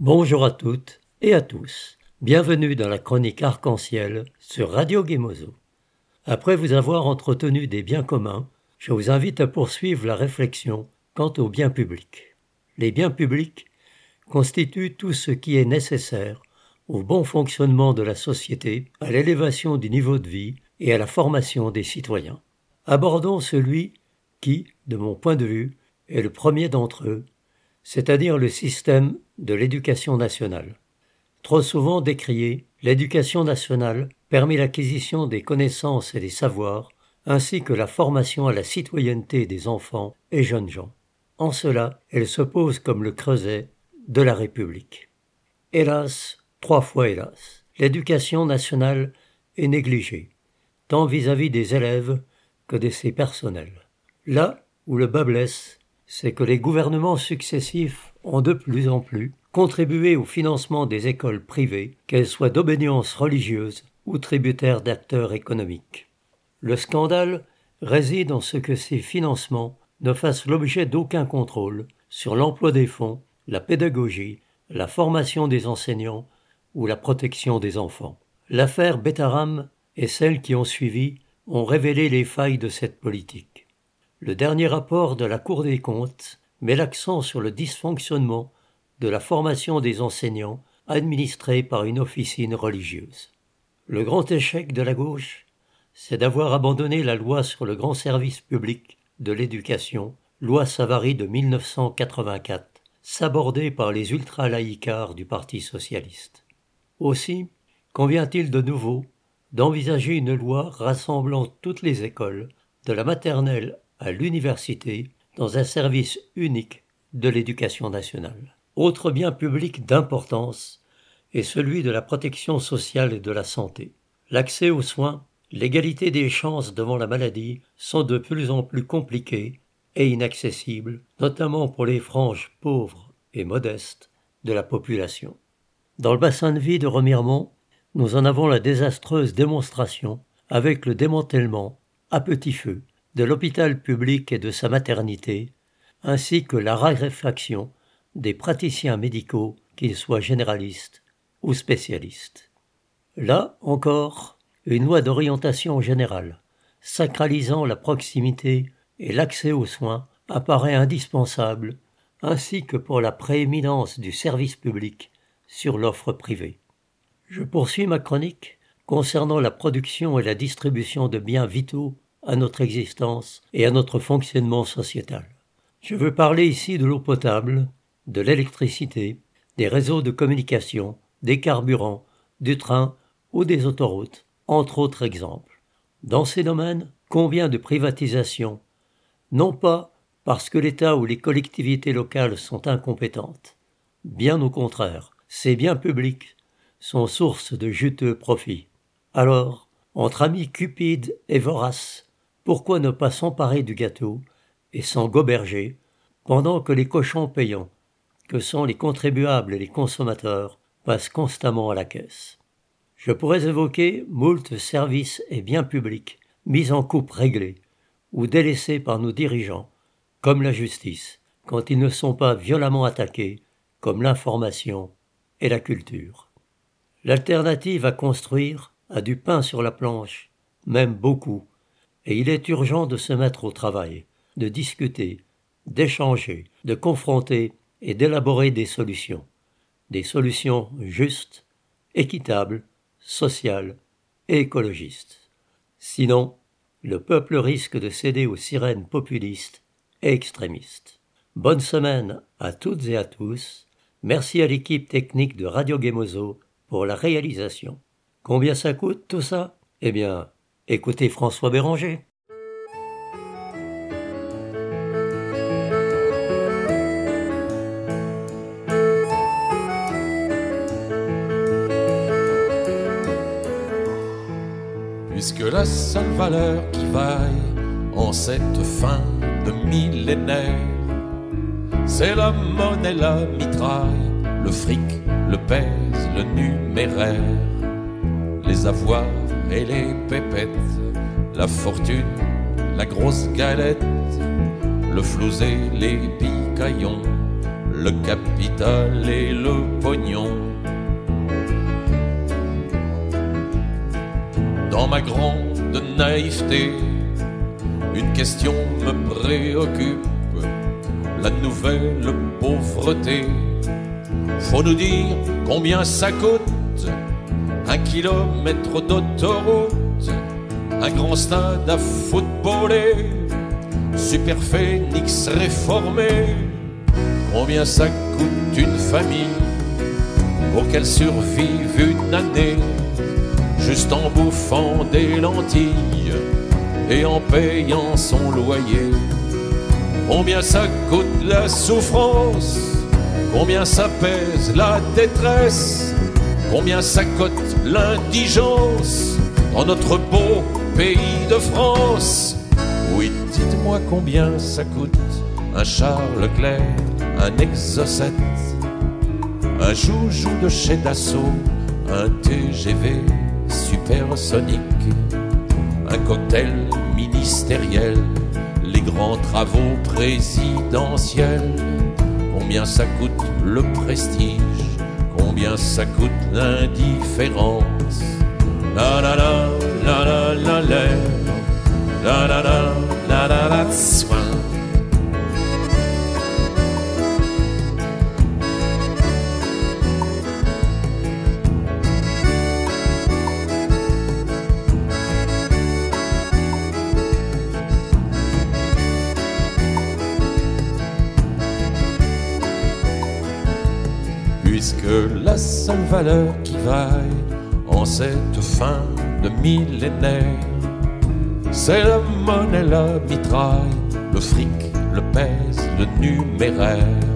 Bonjour à toutes et à tous. Bienvenue dans la chronique Arc-en-Ciel sur Radio Gemozo. Après vous avoir entretenu des biens communs, je vous invite à poursuivre la réflexion quant aux biens publics. Les biens publics constituent tout ce qui est nécessaire au bon fonctionnement de la société, à l'élévation du niveau de vie et à la formation des citoyens. Abordons celui qui, de mon point de vue, est le premier d'entre eux, c'est-à-dire le système de l'éducation nationale. Trop souvent décrié, l'éducation nationale permet l'acquisition des connaissances et des savoirs, ainsi que la formation à la citoyenneté des enfants et jeunes gens. En cela, elle se pose comme le creuset de la République. Hélas, 3 fois hélas, l'éducation nationale est négligée, tant vis-à-vis des élèves que de ses personnels. Là où le bât blesse, c'est que les gouvernements successifs ont de plus en plus contribué au financement des écoles privées, qu'elles soient d'obédience religieuse ou tributaires d'acteurs économiques. Le scandale réside en ce que ces financements ne fassent l'objet d'aucun contrôle sur l'emploi des fonds, la pédagogie, la formation des enseignants ou la protection des enfants. L'affaire Betaram et celles qui ont suivi ont révélé les failles de cette politique. Le dernier rapport de la Cour des comptes met l'accent sur le dysfonctionnement de la formation des enseignants administrée par une officine religieuse. Le grand échec de la gauche, c'est d'avoir abandonné la loi sur le grand service public de l'éducation, loi Savary de 1984, sabordée par les ultra-laïcards du Parti socialiste. Aussi, convient-il de nouveau d'envisager une loi rassemblant toutes les écoles, de la maternelle à l'université, dans un service unique de l'éducation nationale. Autre bien public d'importance est celui de la protection sociale et de la santé. L'accès aux soins, l'égalité des chances devant la maladie sont de plus en plus compliqués et inaccessibles, notamment pour les franges pauvres et modestes de la population. Dans le bassin de vie de Remiremont, nous en avons la désastreuse démonstration avec le démantèlement, à petit feu, de l'hôpital public et de sa maternité, ainsi que la raréfaction des praticiens médicaux, qu'ils soient généralistes ou spécialistes. Là encore, une loi d'orientation générale, sacralisant la proximité et l'accès aux soins, apparaît indispensable, ainsi que pour la prééminence du service public sur l'offre privée. Je poursuis ma chronique concernant la production et la distribution de biens vitaux à notre existence et à notre fonctionnement sociétal. Je veux parler ici de l'eau potable, de l'électricité, des réseaux de communication, des carburants, du train ou des autoroutes, entre autres exemples. Dans ces domaines, combien de privatisations, non pas parce que l'État ou les collectivités locales sont incompétentes, bien au contraire, ces biens publics sont source de juteux profits. Alors, entre amis cupides et voraces, pourquoi ne pas s'emparer du gâteau et s'en goberger pendant que les cochons payants, que sont les contribuables et les consommateurs, passent constamment à la caisse. Je pourrais évoquer moult services et biens publics mis en coupe réglée ou délaissés par nos dirigeants, comme la justice, quand ils ne sont pas violemment attaqués, comme l'information et la culture. L'alternative à construire a du pain sur la planche, même beaucoup, et il est urgent de se mettre au travail, de discuter, d'échanger, de confronter et d'élaborer des solutions justes, équitables, sociales et écologistes. Sinon, le peuple risque de céder aux sirènes populistes et extrémistes. Bonne semaine à toutes et à tous. Merci à l'équipe technique de Radio Gemozo pour la réalisation. Combien ça coûte tout ça ? Eh bien, écoutez François Béranger. Puisque la seule valeur qui vaille en cette fin de millénaire, c'est la monnaie, la mitraille, le fric, le pèse, le numéraire, les avoirs et les pépettes, la fortune, la grosse galette, le flousé, les picaillons, le capital et le pognon. Dans ma grande naïveté, une question me préoccupe, la nouvelle pauvreté. Faut nous dire combien ça coûte, 1 kilomètre d'autoroute, un grand stade à footballer, Super Phénix réformé. Combien ça coûte une famille pour qu'elle survive une année, juste en bouffant des lentilles et en payant son loyer. Combien ça coûte la souffrance, combien ça pèse la détresse, combien ça coûte l'indigence dans notre beau pays de France. Oui, dites-moi combien ça coûte un Charles Leclerc, un Exocet, un joujou de chez Dassault, un TGV supersonique, un cocktail ministériel, les grands travaux présidentiels. Combien ça coûte le prestige, combien ça coûte l'indifférence. La la la la la la la la la la la la soin. Puisque la seule valeur qui vaille en cette fin de millénaire, c'est la monnaie, la mitraille, le fric, le pèse, le numéraire.